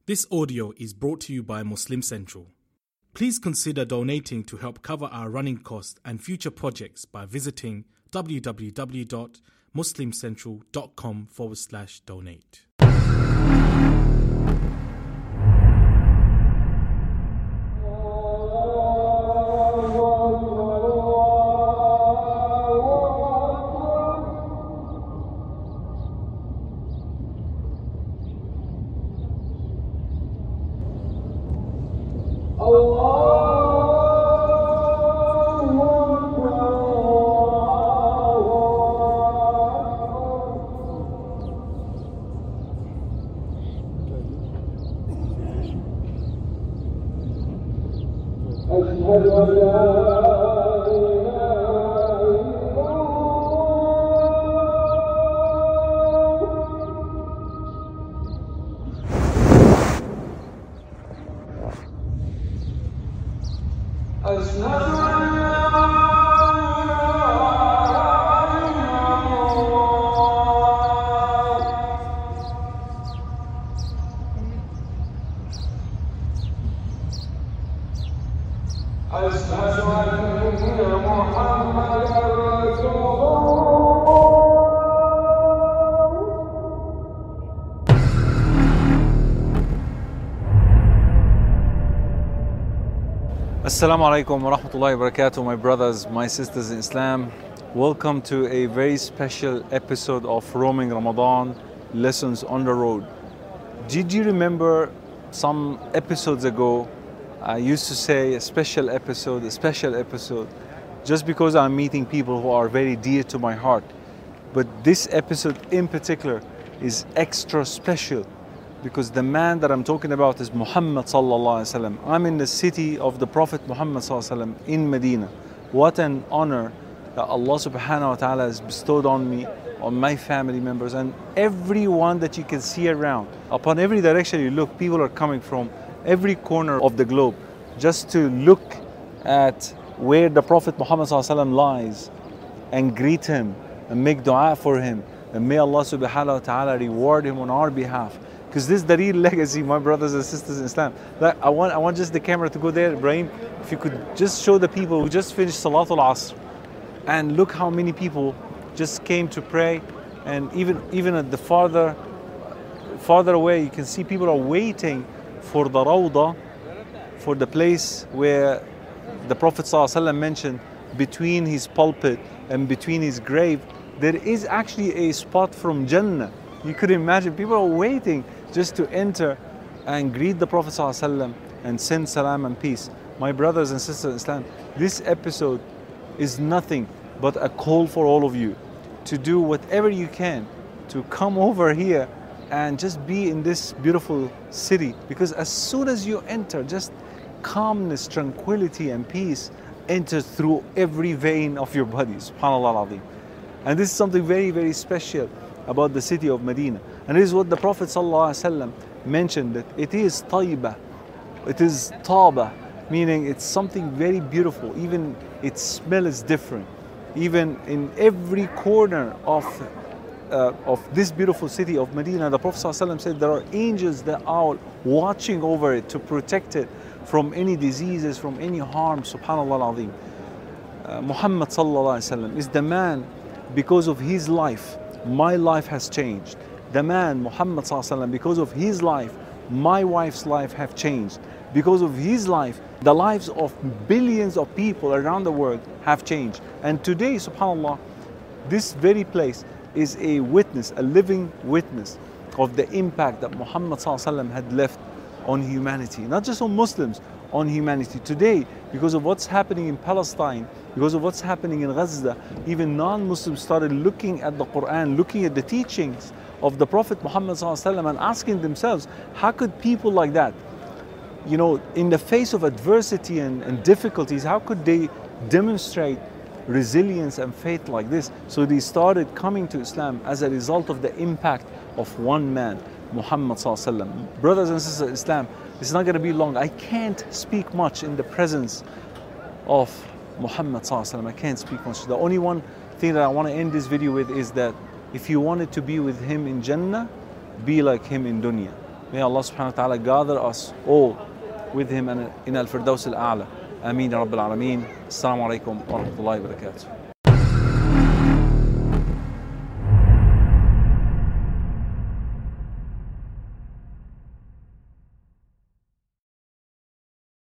This audio is brought to you by Muslim Central. Please consider donating to help cover our running costs and future projects by visiting www.muslimcentral.com/donate. Assalamu alaikum wa rahmatullahi wa barakatuh, my brothers, my sisters in Islam. Welcome to a very special episode of Roaming Ramadan Lessons on the Road. Did you remember some episodes ago I used to say a special episode, just because I'm meeting people who are very dear to my heart. But this episode in particular is extra special because the man that I'm talking about is Muhammad sallallahu alaihi wasallam. I'm in the city of the Prophet Muhammad sallallahu alaihi wasallam in Medina. What an honor that Allah subhanahu wa ta'ala has bestowed on me, on my family members, and everyone that you can see around. Upon every direction you look, people are coming from every corner of the globe just to look at where the Prophet Muhammad sallallahu alaihi wasallam lies and greet him and make dua for him. And may Allah subhanahu wa ta'ala reward him on our behalf. Because this is the real legacy, my brothers and sisters in Islam. Like, I want just the camera to go there, Ibrahim. If you could just show the people who just finished Salatul Asr. And look how many people just came to pray. And even at the farther away, you can see people are waiting for the Rawdah, for the place where the Prophet ﷺ mentioned between his pulpit and between his grave, there is actually a spot from Jannah. You could imagine people are waiting just to enter and greet the Prophet ﷺ and send salam and peace. My brothers and sisters in Islam, this episode is nothing but a call for all of you to do whatever you can to come over here and just be in this beautiful city, because as soon as you enter, just calmness, tranquility and peace enters through every vein of your body. Subhanallah al-Azim. And this is something very, very special about the city of Medina. And this is what the Prophet ﷺ mentioned, that it is Tayyibah, it is Taba, meaning it's something very beautiful. Even its smell is different. Even in every corner of this beautiful city of Medina, the Prophet ﷺ said there are angels that are watching over it to protect it from any diseases, from any harm. Subhanallah al-Azim. Muhammad ﷺ is the man. Because of his life, my life has changed. The man, Muhammad ﷺ, because of his life, my wife's life have changed. Because of his life, the lives of billions of people around the world have changed. And today, subhanAllah, this very place is a witness, a living witness of the impact that Muhammad ﷺ had left on humanity. Not just on Muslims, on humanity. Today, because of what's happening in Palestine, because of what's happening in Gaza, even non-Muslims started looking at the Quran, looking at the teachings of the Prophet Muhammad ﷺ and asking themselves, how could people like that, you know, in the face of adversity and difficulties, how could they demonstrate resilience and faith like this? So they started coming to Islam as a result of the impact of one man, Muhammad ﷺ. Brothers and sisters in Islam, it's not going to be long. I can't speak much in the presence of Muhammad ﷺ. I can't speak much. The only one thing that I want to end this video with is that if you wanted to be with him in Jannah, be like him in dunya. May Allah subhanahu wa ta'ala gather us all with him in Al-Firdaus Al-A'la. Ameen ya Rabbil Alameen. Assalamu alaikum wa rahmatullahi wa barakatuh.